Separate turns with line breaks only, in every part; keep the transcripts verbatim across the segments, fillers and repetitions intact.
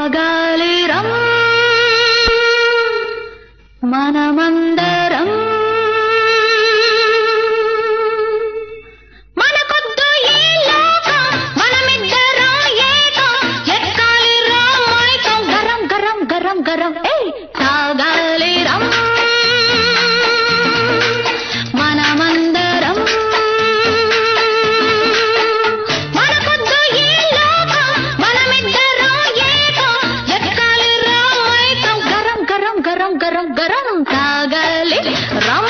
తాగాలిరం మనమందరం మనకొద్దు ఈ లోకం మనమిద్దరం ఏకం ఎక్కాలిరా మైకం గరం గరం గరం గరం ఏయ్ తాగాలిరం మనమందరం మనకొద్దు ఈ లోకం మనమిద్దరం ఏకం ఎక్కాలిరా మైకం గరం గరం గరం గరం గరం తాగాలి రం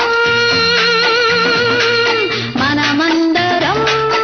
మనమందరం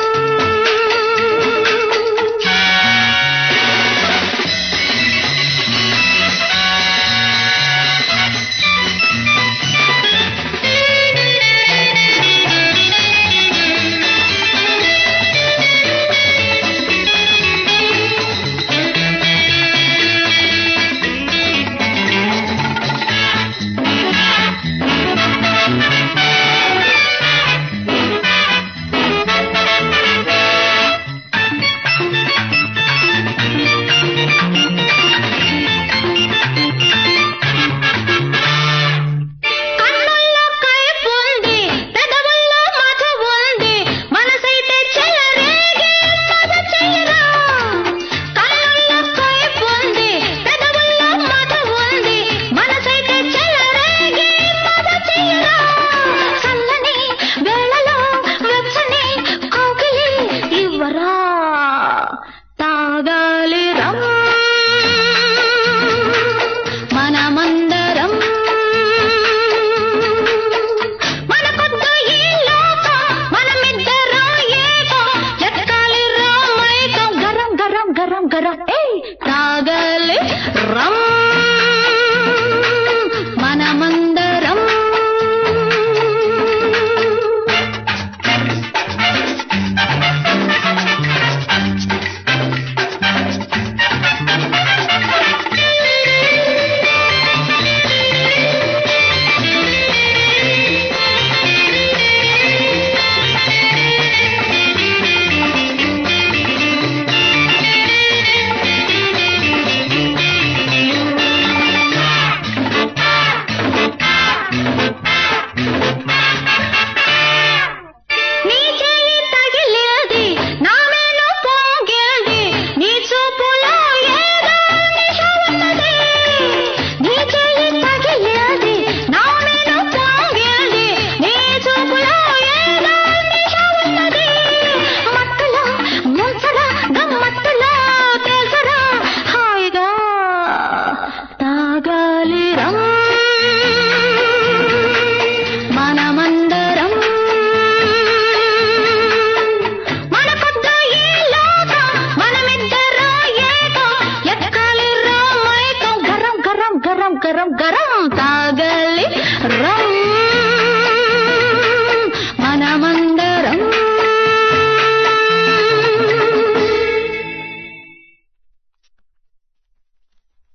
తాగాలిరం మనమందరం మనకొద్దు ఈ లోకం మనమిద్దరం ఏకం ఎక్కాలిరా మైకం గరం గరం గరం గరం ఏయ్ తాగాలి రం మనమందరం తాగాలిరం మనమందరం మనకొద్దు ఈ లోకం మనమిద్దరం ఏకం ఎక్కాలిరా మైకం గరం గరం గరం గరం గరం